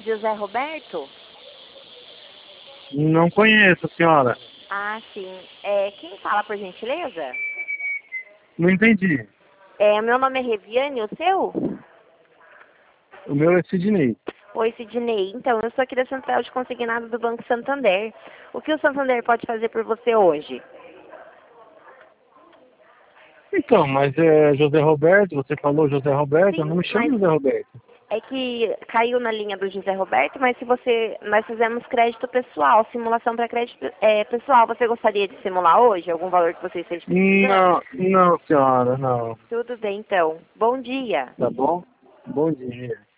José Roberto? Não conheço, senhora. Ah, sim. Quem fala, por gentileza? Não entendi. Meu nome é Reviane, o seu? O meu é Sidney. Oi, Sidney. Então, eu sou aqui da Central de Consignado do Banco Santander. O que o Santander pode fazer por você hoje? Então, mas é José Roberto, você falou José Roberto, eu não Sim, me chamo mas José Roberto. é que caiu na linha do José Roberto, mas se você, nós fizemos crédito pessoal, simulação para crédito pessoal. Você gostaria de simular hoje algum valor que você esteja precisando? Não, não, senhora, não. Tudo bem, então. Bom dia. Tá bom? Bom dia.